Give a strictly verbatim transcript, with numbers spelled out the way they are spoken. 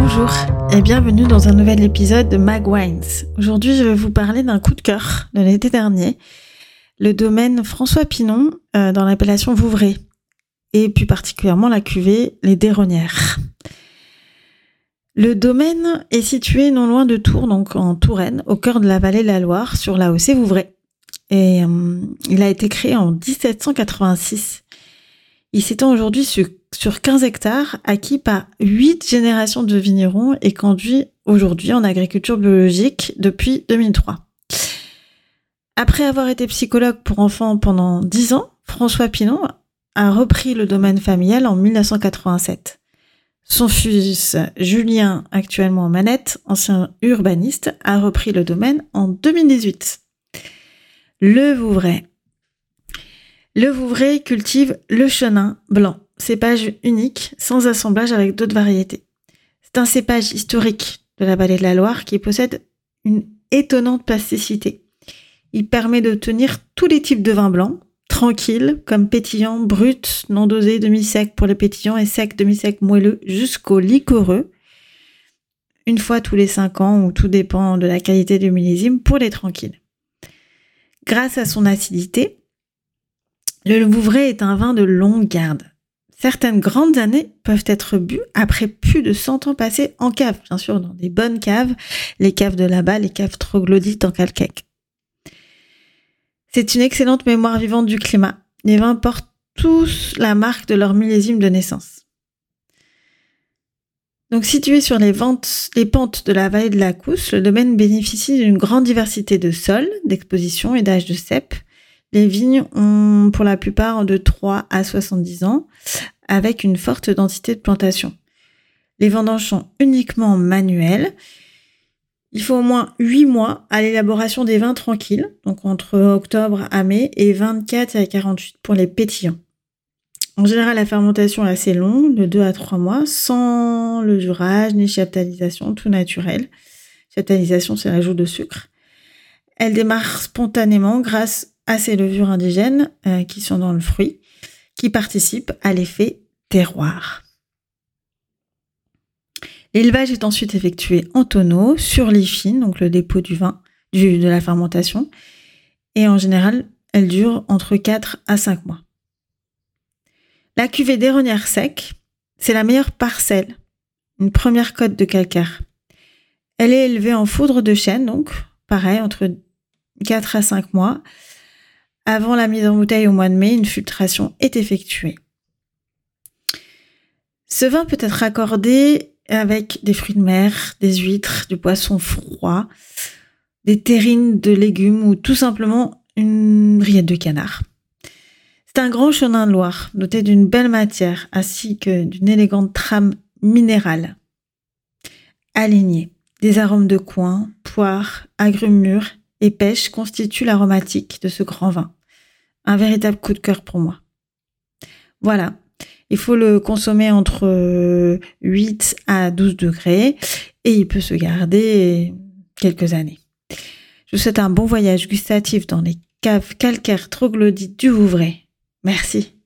Bonjour et bienvenue dans un nouvel épisode de Mag Wines. Aujourd'hui, je vais vous parler d'un coup de cœur de l'été dernier, le domaine François Pinon euh, dans l'appellation Vouvray et plus particulièrement la cuvée Les Déronnières. Le domaine est situé non loin de Tours, donc en Touraine, au cœur de la vallée de la Loire, sur l'A O C Vouvray. Et euh, il a été créé en dix-sept cent quatre-vingt-six. Il s'étend aujourd'hui sur, sur quinze hectares, acquis par huit générations de vignerons et conduit aujourd'hui en agriculture biologique depuis deux mille trois. Après avoir été psychologue pour enfants pendant dix ans, François Pinon a repris le domaine familial en dix-neuf cent quatre-vingt-sept. Son fils Julien, actuellement en manette, ancien urbaniste, a repris le domaine en deux mille dix-huit. Le Vouvray. Le Vouvray cultive le chenin blanc, cépage unique, sans assemblage avec d'autres variétés. C'est un cépage historique de la vallée de la Loire qui possède une étonnante plasticité. Il permet d'obtenir tous les types de vins blancs, tranquilles, comme pétillants, bruts, non dosés, demi-secs pour les pétillants et secs, demi-secs, moelleux, jusqu'aux liquoreux, une fois tous les cinq ans, ou tout dépend de la qualité du millésime, pour les tranquilles. Grâce à son acidité, le Vouvray est un vin de longue garde. Certaines grandes années peuvent être bues après plus de cent ans passés en cave, bien sûr, dans des bonnes caves, les caves de là-bas, les caves troglodytes en calcaire. C'est une excellente mémoire vivante du climat. Les vins portent tous la marque de leur millésime de naissance. Donc, situé sur les, ventes, les pentes de la vallée de la Cousse, le domaine bénéficie d'une grande diversité de sols, d'expositions et d'âge de cep. Les vignes ont pour la plupart de trois à soixante-dix ans, avec une forte densité de plantation. Les vendanges sont uniquement manuelles. Il faut au moins huit mois à l'élaboration des vins tranquilles, donc entre octobre à mai, et vingt-quatre à quarante-huit pour les pétillants. En général, la fermentation est assez longue, de deux à trois mois, sans levurage ni chaptalisation, tout naturel. Chaptalisation, c'est l'ajout de sucre. Elle démarre spontanément grâce à ces levures indigènes euh, qui sont dans le fruit, qui participent à l'effet terroir. L'élevage est ensuite effectué en tonneau, sur lit fine, donc le dépôt du vin, du, de la fermentation, et en général, elle dure entre quatre à cinq mois. La cuvée Déronnières sec, c'est la meilleure parcelle, une première cote de calcaire. Elle est élevée en foudre de chêne, donc pareil, entre quatre à cinq mois. Avant la mise en bouteille au mois de mai, une filtration est effectuée. Ce vin peut être accordé avec des fruits de mer, des huîtres, du poisson froid, des terrines de légumes ou tout simplement une rillette de canard. C'est un grand chenin de Loire, doté d'une belle matière ainsi que d'une élégante trame minérale. Alignée, des arômes de coing, poire, agrumes mûrs et pêche constituent l'aromatique de ce grand vin. Un véritable coup de cœur pour moi. Voilà, il faut le consommer entre huit à douze degrés et il peut se garder quelques années. Je vous souhaite un bon voyage gustatif dans les caves calcaires troglodytes du Vouvray. Merci.